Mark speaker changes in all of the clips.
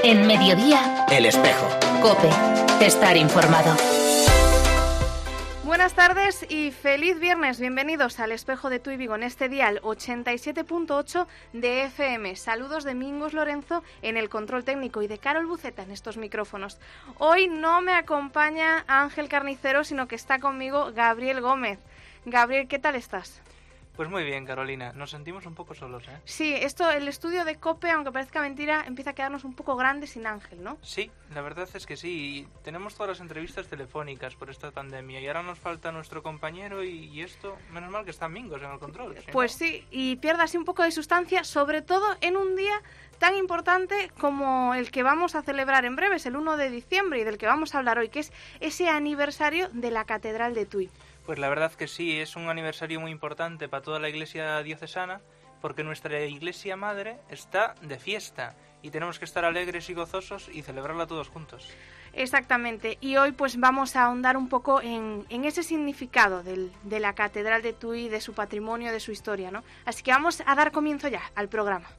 Speaker 1: En Mediodía,
Speaker 2: El Espejo.
Speaker 1: COPE. Estar informado.
Speaker 3: Buenas tardes y feliz viernes. Bienvenidos al Espejo de Tui Vigo en este dial 87.8 de FM. Saludos de Mingos Lorenzo en el control técnico y de Carol Buceta en estos micrófonos. Hoy no me acompaña Ángel Carnicero, sino que está conmigo Gabriel Gómez. Gabriel, ¿qué tal estás?
Speaker 4: Pues muy bien, Carolina. Nos sentimos un poco solos, ¿eh?
Speaker 3: Sí, el estudio de COPE, aunque parezca mentira, empieza a quedarnos un poco grande sin Ángel, ¿no?
Speaker 4: Sí, la verdad es que sí. Y tenemos todas las entrevistas telefónicas por esta pandemia y ahora nos falta nuestro compañero y esto, menos mal que están Mingos en el control. ¿Sí,
Speaker 3: pues no? Sí, y pierde así un poco de sustancia, sobre todo en un día tan importante como el que vamos a celebrar en breves, el 1 de diciembre, y del que vamos a hablar hoy, que es ese aniversario de la Catedral de Tui.
Speaker 4: Pues la verdad que sí, es un aniversario muy importante para toda la iglesia diocesana, porque nuestra iglesia madre está de fiesta y tenemos que estar alegres y gozosos y celebrarla todos juntos.
Speaker 3: Exactamente, y hoy pues vamos a ahondar un poco en ese significado de la Catedral de Tui, de su patrimonio, de su historia, ¿no? Así que vamos a dar comienzo ya al programa.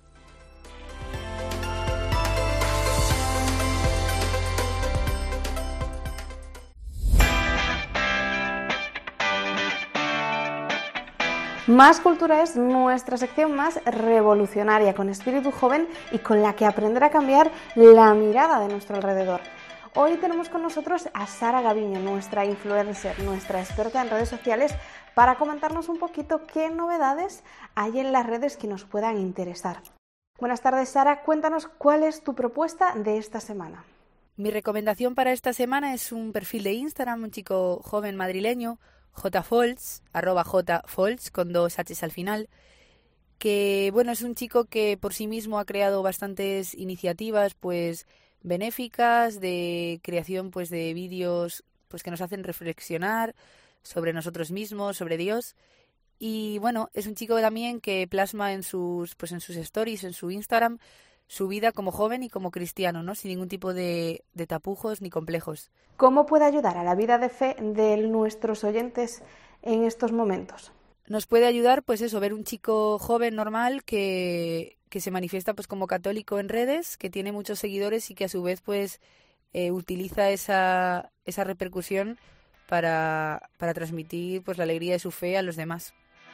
Speaker 3: Más Cultura es nuestra sección más revolucionaria, con espíritu joven y con la que aprender a cambiar la mirada de nuestro alrededor. Hoy tenemos con nosotros a Sara Gaviño, nuestra influencer, nuestra experta en redes sociales, para comentarnos un poquito qué novedades hay en las redes que nos puedan interesar. Buenas tardes, Sara. Cuéntanos cuál es tu propuesta de esta semana.
Speaker 5: Mi recomendación para esta semana es un perfil de Instagram, un chico joven madrileño, jfolz, @jfolz, con 2 H's al final, que bueno, es un chico que por sí mismo ha creado bastantes iniciativas pues benéficas de creación pues de vídeos pues que nos hacen reflexionar sobre nosotros mismos, sobre Dios. Y bueno, es un chico también que plasma en sus stories, en su Instagram, su vida como joven y como cristiano, ¿no? Sin ningún tipo de tapujos ni complejos.
Speaker 3: ¿Cómo puede ayudar a la vida de fe de nuestros oyentes en estos momentos?
Speaker 5: Nos puede ayudar, pues eso, ver un chico joven normal que se manifiesta pues como católico en redes, que tiene muchos seguidores y que a su vez pues utiliza esa repercusión para transmitir pues la alegría de su fe a los demás.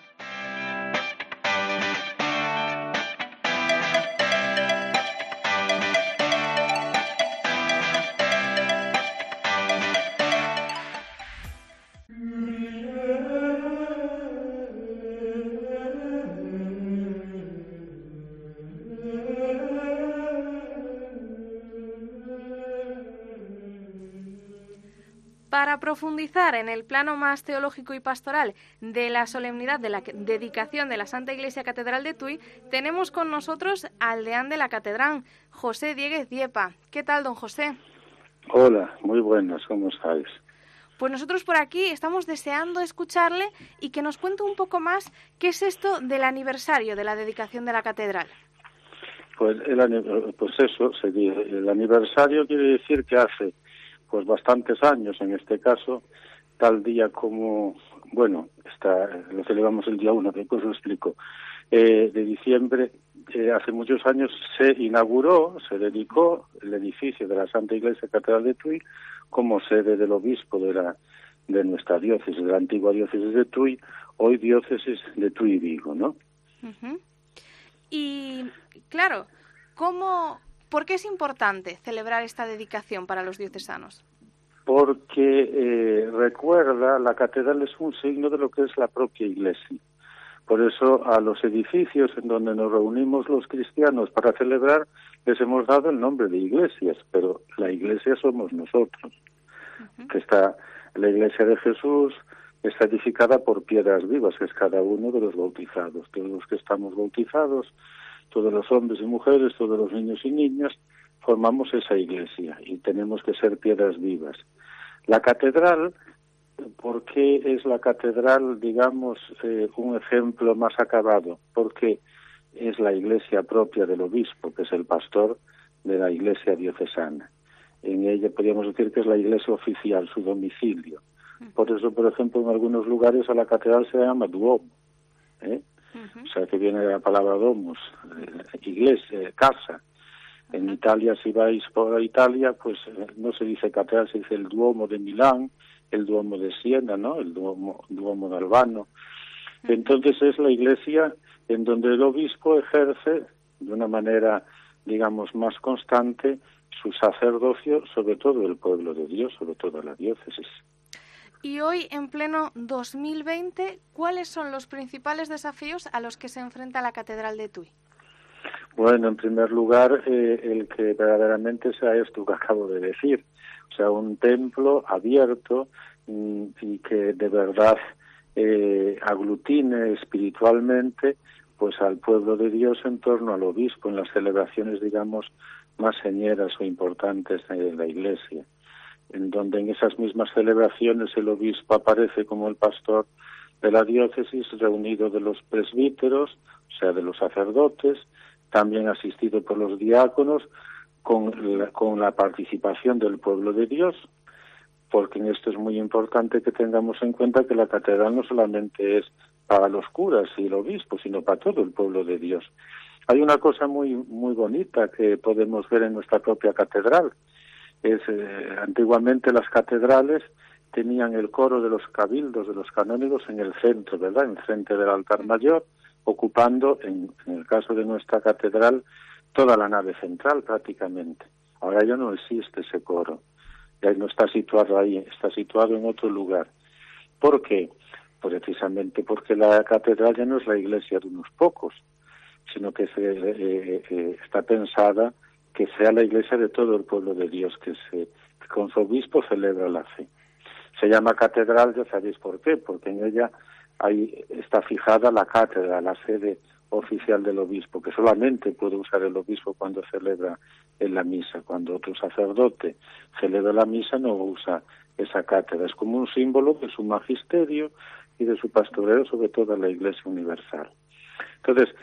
Speaker 3: Para profundizar en el plano más teológico y pastoral de la solemnidad de la dedicación de la Santa Iglesia Catedral de Tui, tenemos con nosotros al deán de la catedral, José Dieguez Diepa. ¿Qué tal, don José?
Speaker 6: Hola, muy buenas, ¿cómo estáis?
Speaker 3: Pues nosotros por aquí estamos deseando escucharle y que nos cuente un poco más qué es esto del aniversario de la dedicación de la catedral.
Speaker 6: Pues eso sería, el aniversario quiere decir que hace pues bastantes años, en este caso, tal día como, bueno, lo celebramos el día 1, después lo explico, de diciembre, hace muchos años se dedicó el edificio de la Santa Iglesia Catedral de Tui como sede del obispo de nuestra diócesis, de la antigua diócesis de Tui, hoy diócesis de Tui Vigo, ¿no?
Speaker 3: Uh-huh. Y, claro, ¿por qué es importante celebrar esta dedicación para los diocesanos?
Speaker 6: Porque recuerda, la catedral es un signo de lo que es la propia Iglesia. Por eso a los edificios en donde nos reunimos los cristianos para celebrar les hemos dado el nombre de iglesias, pero la Iglesia somos nosotros. Uh-huh. Que está la Iglesia de Jesús, está edificada por piedras vivas, que es cada uno de los bautizados. Todos los que estamos bautizados, todos los hombres y mujeres, todos los niños y niñas, formamos esa iglesia y tenemos que ser piedras vivas. La catedral, ¿por qué es la catedral, digamos, un ejemplo más acabado? Porque es la iglesia propia del obispo, que es el pastor de la iglesia diocesana. En ella podríamos decir que es la iglesia oficial, su domicilio. Por eso, por ejemplo, en algunos lugares a la catedral se llama Duomo, O sea, que viene de la palabra domus, iglesia, casa. En Italia, si vais por Italia, pues no se dice catedral, se dice el Duomo de Milán, el Duomo de Siena, ¿no? El Duomo de Albano. Entonces es la iglesia en donde el obispo ejerce de una manera, digamos, más constante su sacerdocio sobre todo el pueblo de Dios, sobre todo la diócesis.
Speaker 3: Y hoy, en pleno 2020, ¿cuáles son los principales desafíos a los que se enfrenta la Catedral de Tui?
Speaker 6: Bueno, en primer lugar, el que verdaderamente sea esto que acabo de decir, o sea, un templo abierto y que de verdad aglutine espiritualmente pues al pueblo de Dios en torno al obispo en las celebraciones, digamos, más señeras o importantes de la Iglesia, en donde en esas mismas celebraciones el obispo aparece como el pastor de la diócesis, reunido de los presbíteros, o sea, de los sacerdotes, también asistido por los diáconos, con la participación del pueblo de Dios, porque en esto es muy importante que tengamos en cuenta que la catedral no solamente es para los curas y el obispo, sino para todo el pueblo de Dios. Hay una cosa muy bonita que podemos ver en nuestra propia catedral. Antiguamente las catedrales tenían el coro de los cabildos, de los canónigos en el centro, ¿verdad? En el centro del altar mayor, ocupando, en el caso de nuestra catedral, toda la nave central prácticamente. Ahora ya no existe ese coro. Ya no está situado ahí, está situado en otro lugar. ¿Por qué? Precisamente porque la catedral ya no es la iglesia de unos pocos, sino que está pensada que sea la iglesia de todo el pueblo de Dios, que con su obispo celebra la fe. Se llama catedral, ya sabéis por qué, porque en ella está fijada la cátedra, la sede oficial del obispo, que solamente puede usar el obispo cuando celebra en la misa. Cuando otro sacerdote celebra la misa no usa esa cátedra. Es como un símbolo de su magisterio y de su pastoreo sobre toda la Iglesia universal. Entonces,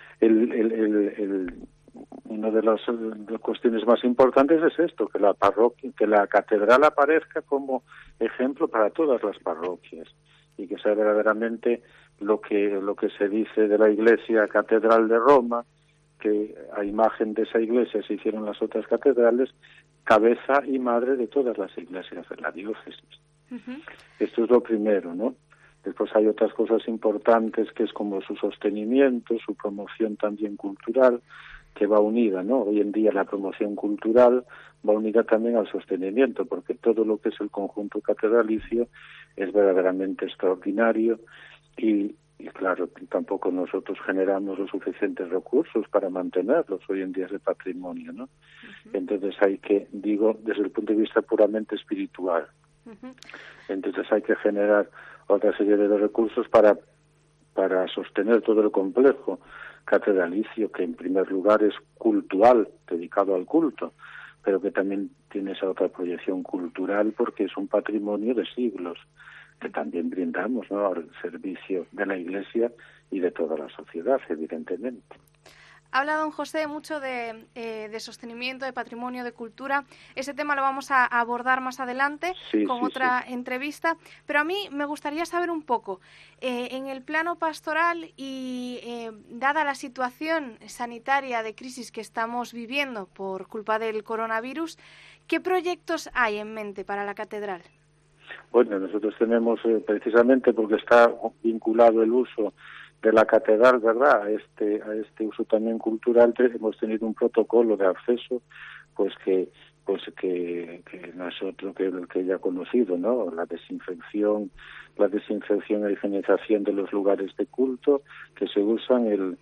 Speaker 6: una de las cuestiones más importantes es esto, que la catedral aparezca como ejemplo para todas las parroquias y que sea verdaderamente lo que se dice de la Iglesia Catedral de Roma, que a imagen de esa iglesia se hicieron las otras catedrales, cabeza y madre de todas las iglesias de la diócesis. Uh-huh. Esto es lo primero, ¿no? Después hay otras cosas importantes, que es como su sostenimiento, su promoción también cultural, que va unida, ¿no? Hoy en día la promoción cultural va unida también al sostenimiento, porque todo lo que es el conjunto catedralicio es verdaderamente extraordinario y claro, tampoco nosotros generamos los suficientes recursos para mantenerlos hoy en día de patrimonio, ¿no? Uh-huh. Entonces hay que, digo, desde el punto de vista puramente espiritual. Uh-huh. Entonces hay que generar otra serie de recursos para sostener todo el complejo catedralicio, que en primer lugar es cultural, dedicado al culto, pero que también tiene esa otra proyección cultural porque es un patrimonio de siglos que también brindamos, ¿no?, al servicio de la Iglesia y de toda la sociedad, evidentemente.
Speaker 3: Habla don José mucho de sostenimiento, de patrimonio, de cultura. Ese tema lo vamos a abordar más adelante con otra entrevista. Pero a mí me gustaría saber un poco, en el plano pastoral y dada la situación sanitaria de crisis que estamos viviendo por culpa del coronavirus, ¿qué proyectos hay en mente para la catedral?
Speaker 6: Bueno, nosotros tenemos, precisamente porque está vinculado el uso de la catedral, ¿verdad?, a este uso también cultural, hemos tenido un protocolo de acceso, pues que no es otro que el que ya conocido, ¿no? La desinfección y higienización de los lugares de culto, que se usan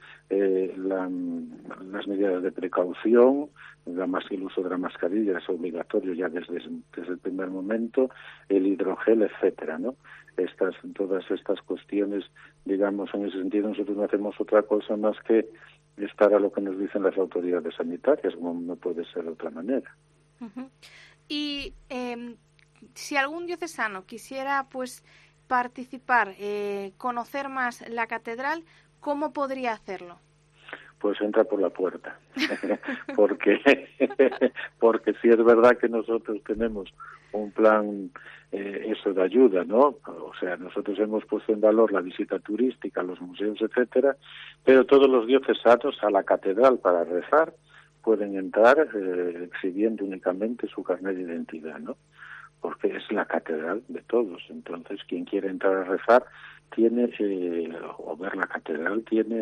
Speaker 6: las medidas de precaución, el uso de la mascarilla es obligatorio ya desde el primer momento, el hidrogel, etcétera, ¿no? Todas estas cuestiones, digamos, en ese sentido nosotros no hacemos otra cosa más que estar a lo que nos dicen las autoridades sanitarias, como no puede ser de otra manera.
Speaker 3: Uh-huh. Y si algún diocesano quisiera pues participar, conocer más la catedral, ¿cómo podría hacerlo?
Speaker 6: Pues entra por la puerta, porque sí es verdad que nosotros tenemos un plan eso de ayuda, ¿no? O sea, nosotros hemos puesto en valor la visita turística, los museos, etcétera, pero todos los diocesanos a la catedral para rezar, pueden entrar exhibiendo únicamente su carnet de identidad, ¿no? Porque es la catedral de todos. Entonces, quien quiere entrar a rezar tiene o ver la catedral tiene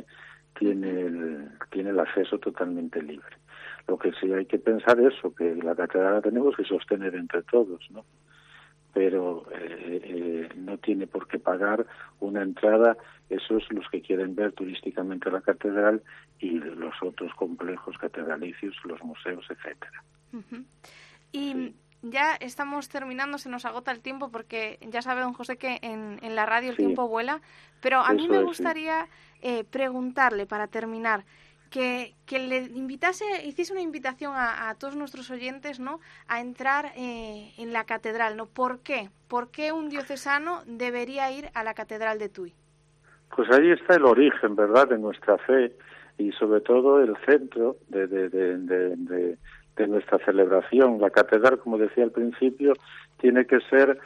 Speaker 6: el acceso totalmente libre. Lo que sí hay que pensar es que la catedral la tenemos que sostener entre todos, ¿no? Pero no tiene por qué pagar una entrada esos los que quieren ver turísticamente la catedral y los otros complejos catedralicios, los museos, etcétera.
Speaker 3: Uh-huh. Y ya estamos terminando, se nos agota el tiempo porque ya sabe don José que en la radio el tiempo vuela, pero a mí me gustaría preguntarle para terminar que hiciese una invitación a todos nuestros oyentes, ¿no?, a entrar en la catedral, ¿no? ¿Por qué? ¿Por qué un diocesano debería ir a la catedral de Tui?
Speaker 6: Pues ahí está el origen, ¿verdad?, de nuestra fe y sobre todo el centro de nuestra celebración. La catedral, como decía al principio, tiene que ser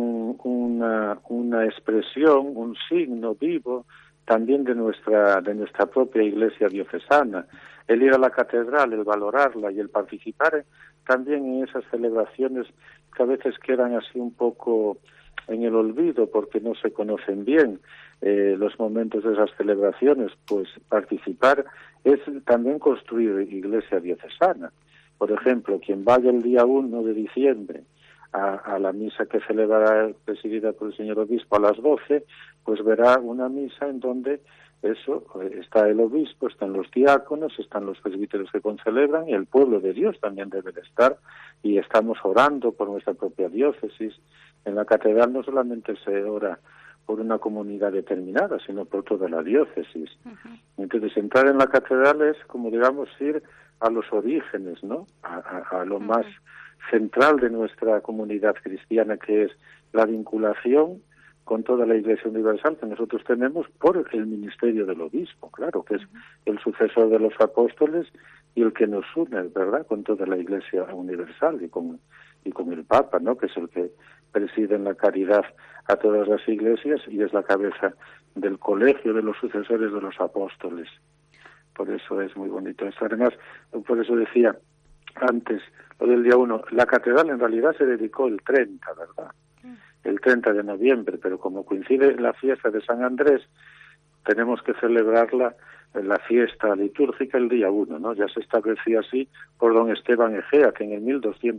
Speaker 6: una expresión, un signo vivo también de nuestra propia Iglesia diocesana. El ir a la catedral, el valorarla y el participar también en esas celebraciones que a veces quedan así un poco en el olvido porque no se conocen bien los momentos de esas celebraciones, pues participar es también construir Iglesia diocesana. Por ejemplo, quien vaya el día 1 de diciembre a la misa que celebrará presidida por el señor obispo a las 12, pues verá una misa en donde está el obispo, están los diáconos, están los presbíteros que concelebran y el pueblo de Dios también debe de estar, y estamos orando por nuestra propia diócesis. En la catedral no solamente se ora por una comunidad determinada, sino por toda la diócesis. Uh-huh. Entonces, entrar en la catedral es, como digamos, ir a los orígenes, ¿no? A lo más central de nuestra comunidad cristiana, que es la vinculación con toda la Iglesia universal que nosotros tenemos por el ministerio del obispo, claro, que es el sucesor de los apóstoles y el que nos une, ¿verdad?, con toda la Iglesia universal y con el Papa, ¿no?, que es el que preside en la caridad a todas las iglesias y es la cabeza del colegio de los sucesores de los apóstoles. Por eso es muy bonito esto. Además, por eso decía antes, lo del día 1, la catedral en realidad se dedicó el 30, ¿verdad?, el 30 de noviembre, pero como coincide la fiesta de San Andrés, tenemos que celebrarla en la fiesta litúrgica el día 1, ¿no? Ya se establecía así por don Esteban Egea, que en el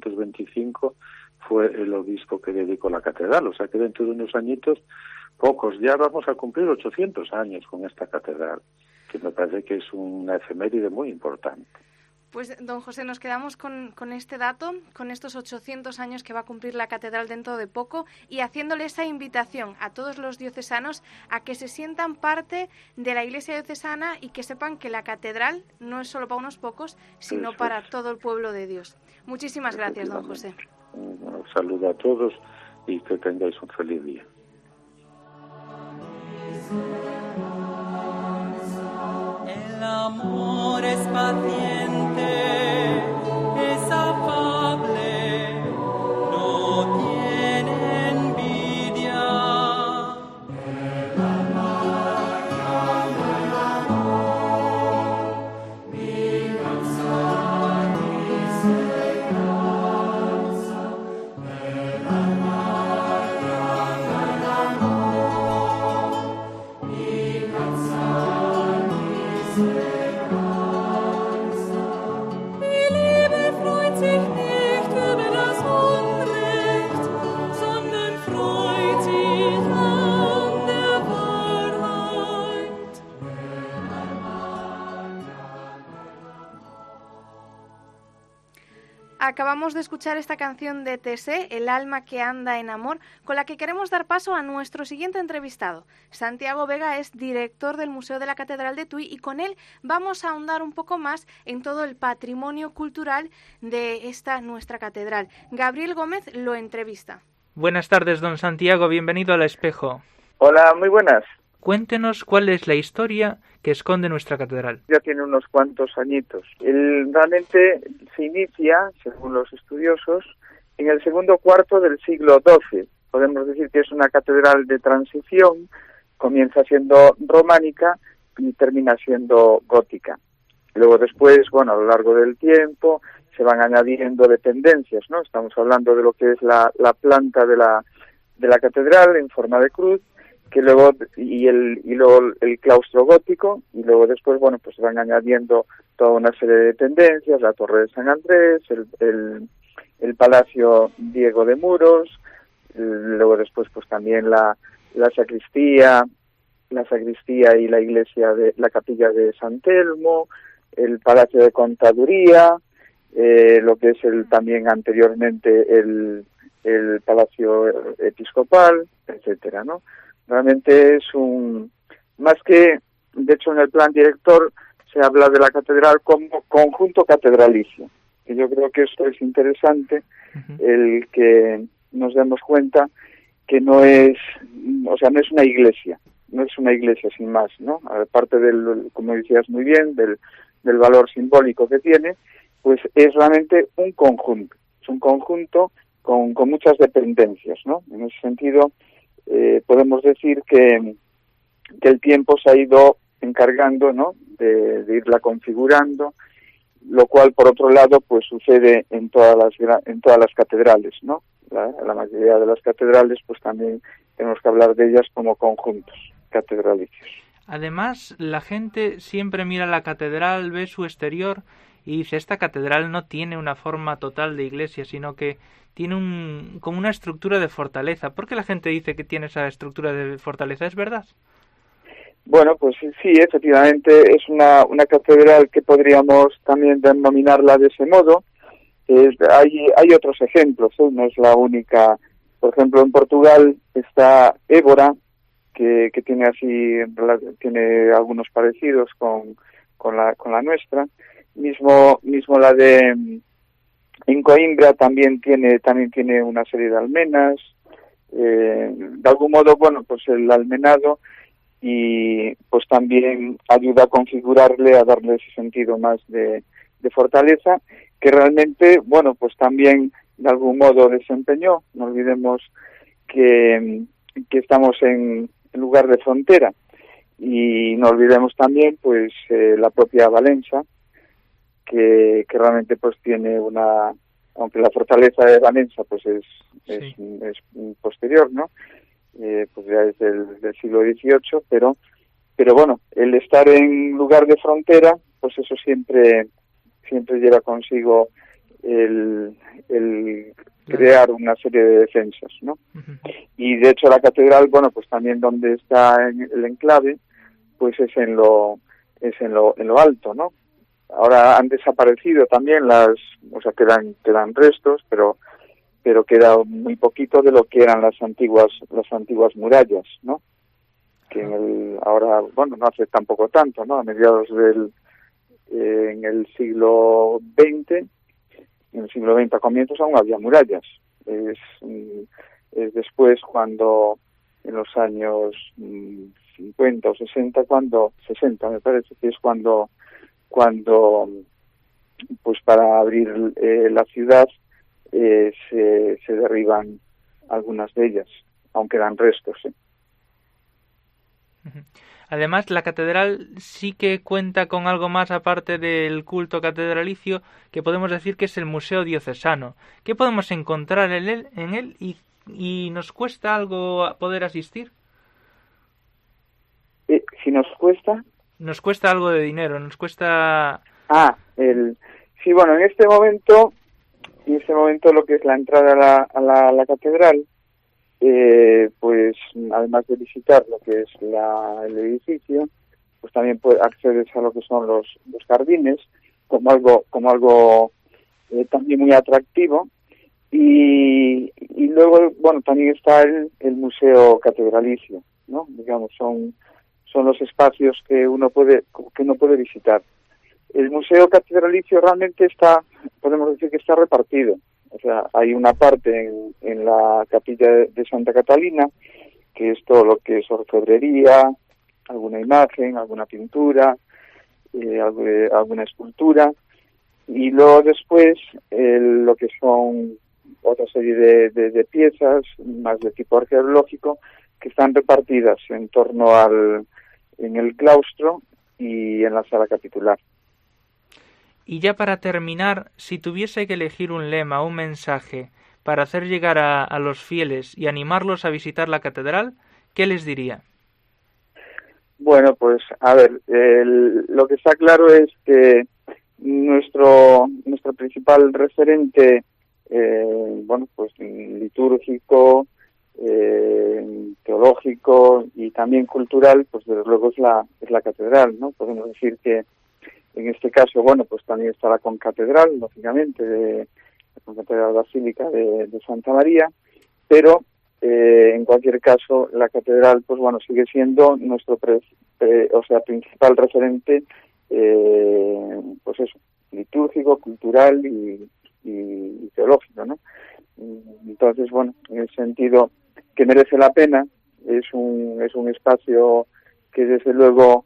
Speaker 6: 1225 fue el obispo que dedicó la catedral, o sea que dentro de unos añitos, pocos, ya vamos a cumplir 800 años con esta catedral, que me parece que es una efeméride muy importante.
Speaker 3: Pues, don José, nos quedamos con este dato, con estos 800 años que va a cumplir la catedral dentro de poco y haciéndole esa invitación a todos los diocesanos a que se sientan parte de la Iglesia diocesana y que sepan que la catedral no es solo para unos pocos, sino para todo el pueblo de Dios. Muchísimas gracias, don José.
Speaker 6: Un saludo a todos y que tengáis un feliz día.
Speaker 2: El amor es paciente, es afable, no tiene envidia. El amor, mi canción dice cansa. El amor, mi canción dice.
Speaker 3: Acabamos de escuchar esta canción de Tessé, El alma que anda en amor, con la que queremos dar paso a nuestro siguiente entrevistado. Santiago Vega es director del Museo de la Catedral de Tui y con él vamos a ahondar un poco más en todo el patrimonio cultural de esta nuestra catedral. Gabriel Gómez lo entrevista.
Speaker 4: Buenas tardes, don Santiago, bienvenido al Espejo.
Speaker 7: Hola, muy buenas.
Speaker 4: Cuéntenos cuál es la historia que esconde nuestra catedral.
Speaker 7: Ya tiene unos cuantos añitos. Realmente se inicia, según los estudiosos, en el segundo cuarto del siglo XII. Podemos decir que es una catedral de transición, comienza siendo románica y termina siendo gótica. Luego después, bueno, a lo largo del tiempo se van añadiendo dependencias, ¿no? Estamos hablando de lo que es la planta de la catedral en forma de cruz, que luego luego el claustro gótico, y luego después, bueno, pues se van añadiendo toda una serie de dependencias, la torre de San Andrés, el palacio Diego de Muros, luego después pues también la sacristía y la iglesia de la capilla de San Telmo, el palacio de contaduría, lo que es también anteriormente el palacio episcopal, etcétera, ¿no? Realmente es más que, de hecho en el plan director se habla de la catedral como conjunto catedralicio, y yo creo que esto es interesante, el que nos demos cuenta que no es una iglesia sin más, ¿no? Aparte como decías muy bien, del valor simbólico que tiene, pues es realmente un conjunto, es un conjunto con muchas dependencias, ¿no? En ese sentido, podemos decir que el tiempo se ha ido encargando, ¿no?, de irla configurando, lo cual por otro lado pues sucede en todas las catedrales, ¿no? La mayoría de las catedrales pues también tenemos que hablar de ellas como conjuntos catedralicios.
Speaker 4: Además, la gente siempre mira la catedral, ve su exterior y dice, esta catedral no tiene una forma total de iglesia, sino que tiene como una estructura de fortaleza. ¿Por qué la gente dice que tiene esa estructura de fortaleza? ¿Es verdad?
Speaker 7: Bueno, pues sí, efectivamente es una catedral que podríamos también denominarla de ese modo. Hay otros ejemplos, no es la única. Por ejemplo, en Portugal está Évora, que tiene algunos parecidos con la nuestra. Mismo la de en Coimbra también tiene una serie de almenas. De algún modo, bueno, pues el almenado y pues también ayuda a configurarle, a darle ese sentido más de fortaleza, que realmente, bueno, pues también de algún modo desempeñó. No olvidemos que estamos en lugar de frontera, y no olvidemos también pues la propia Valencia, que realmente pues tiene aunque la fortaleza de Valencia pues es posterior, ¿no? Pues ya es del siglo XVIII, pero bueno, el estar en lugar de frontera, pues eso siempre lleva consigo el crear una serie de defensas, ¿no? Y de hecho la catedral, bueno, pues también donde está el enclave, pues es en lo alto, ¿no? Ahora han desaparecido también quedan restos, pero queda muy poquito de lo que eran las antiguas murallas, ¿no? Que ahora, bueno, no hace tampoco tanto, ¿no? A mediados en el siglo XX, a comienzos aún había murallas. Es después cuando, en los años 50 o 60, 60 me parece, que es cuando pues para abrir la ciudad se derriban algunas de ellas, aunque eran restos, ¿eh?
Speaker 4: Además, la catedral sí que cuenta con algo más aparte del culto catedralicio, que podemos decir que es el Museo Diocesano. ¿Qué podemos encontrar en él y nos cuesta algo poder asistir?
Speaker 7: Si nos cuesta...
Speaker 4: Nos cuesta algo de dinero, nos cuesta...
Speaker 7: Sí, bueno, en este momento lo que es la entrada a la catedral, pues además de visitar lo que es el edificio, pues también accedes a lo que son los jardines como algo también muy atractivo, y luego, bueno, también está el museo catedralicio, ¿no? Digamos, son los espacios que uno puede visitar. El museo catedralicio realmente podemos decir que está repartido. O sea, hay una parte en la capilla de Santa Catalina, que es todo lo que es orfebrería, alguna imagen, alguna pintura, alguna escultura, y luego después lo que son otra serie de piezas más de tipo arqueológico, que están repartidas en torno en el claustro y en la sala capitular.
Speaker 4: Y ya para terminar, si tuviese que elegir un lema o un mensaje para hacer llegar a los fieles y animarlos a visitar la catedral, ¿qué les diría?
Speaker 7: Bueno, pues a ver, lo que está claro es que nuestro principal referente, pues litúrgico, teológico y también cultural, pues desde luego es la catedral, ¿no? Podemos decir que en este caso, pues también está la concatedral, lógicamente, la concatedral basílica de Santa María, pero en cualquier caso la catedral, sigue siendo nuestro principal referente, litúrgico, cultural y teológico, ¿no? Entonces, en el sentido que merece la pena, es un espacio que desde luego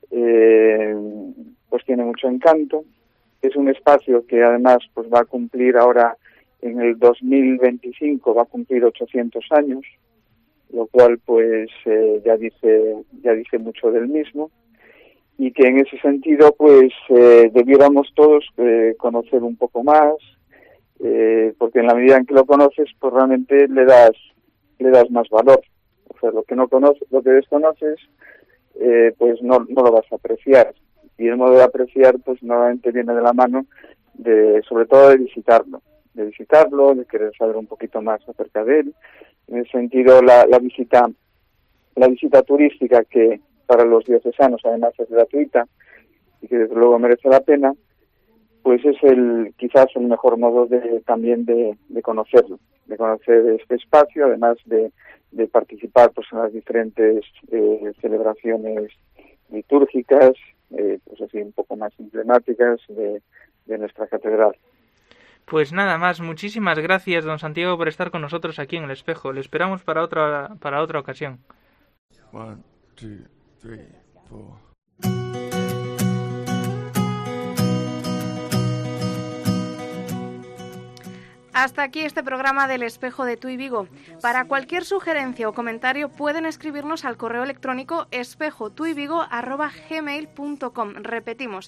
Speaker 7: tiene mucho encanto. Es un espacio que además va a cumplir ahora en el 2025, va a cumplir 800 años, lo cual ya dice mucho del mismo, y que en ese sentido debiéramos todos conocer un poco más, porque en la medida en que lo conoces, realmente le das más valor. O sea, lo que desconoces, no lo vas a apreciar. Y el modo de apreciar, normalmente viene de la mano sobre todo de visitarlo, de querer saber un poquito más acerca de él. En ese sentido, la visita turística, que para los diocesanos además es gratuita y que desde luego merece la pena, es quizás el mejor modo también de conocerlo, de conocer este espacio, además de participar en las diferentes celebraciones litúrgicas, así un poco más emblemáticas de nuestra catedral.
Speaker 4: Pues nada más, muchísimas gracias, don Santiago, por estar con nosotros aquí en El Espejo. Le esperamos para otra ocasión.
Speaker 2: 1, 2, 3, 4.
Speaker 3: Hasta aquí este programa del Espejo de Tuy Vigo. Para cualquier sugerencia o comentario pueden escribirnos al correo electrónico espejotuyvigo@gmail.com. Repetimos,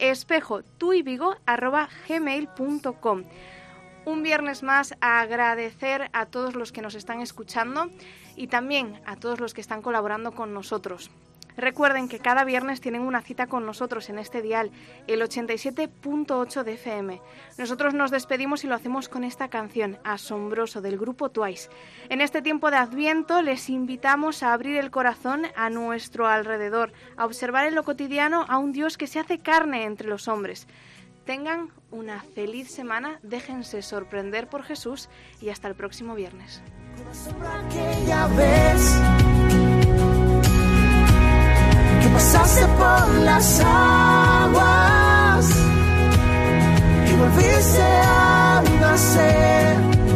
Speaker 3: espejotuyvigo@gmail.com. Un viernes más a agradecer a todos los que nos están escuchando y también a todos los que están colaborando con nosotros. Recuerden que cada viernes tienen una cita con nosotros en este dial, el 87.8 de FM. Nosotros nos despedimos y lo hacemos con esta canción, Asombroso, del grupo Twice. En este tiempo de Adviento les invitamos a abrir el corazón a nuestro alrededor, a observar en lo cotidiano a un Dios que se hace carne entre los hombres. Tengan una feliz semana, déjense sorprender por Jesús y hasta el próximo viernes.
Speaker 2: Que pasaste por las aguas y volviste a nacer.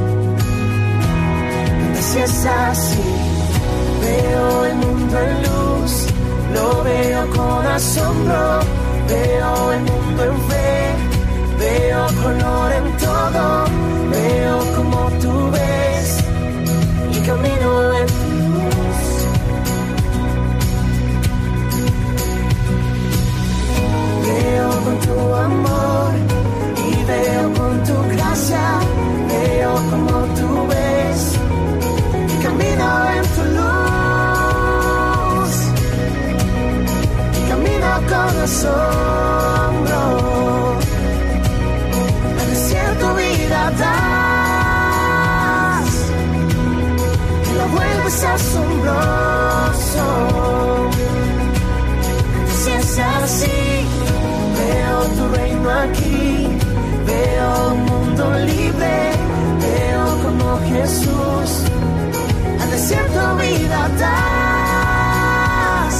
Speaker 2: Si es así, veo el mundo en luz, lo veo con asombro, veo el mundo en fe, veo color en todo, veo como tú ves y camino en tu luz. Veo con tu amor y veo con tu gracia, veo como tú ves y camino en tu luz y camino con asombro. Al desierto vida das y lo vuelves asombroso. Si es así, veo tu reino aquí, veo un mundo libre, veo como Jesús al desierto vida das.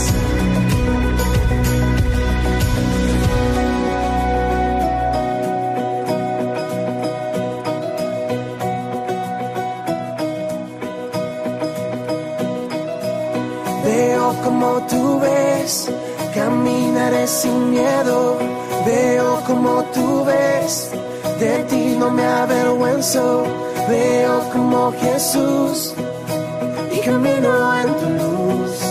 Speaker 2: Veo como tú ves, caminaré sin miedo, veo como tú ves, de ti no me avergüenzo, veo como Jesús y camino en tu luz.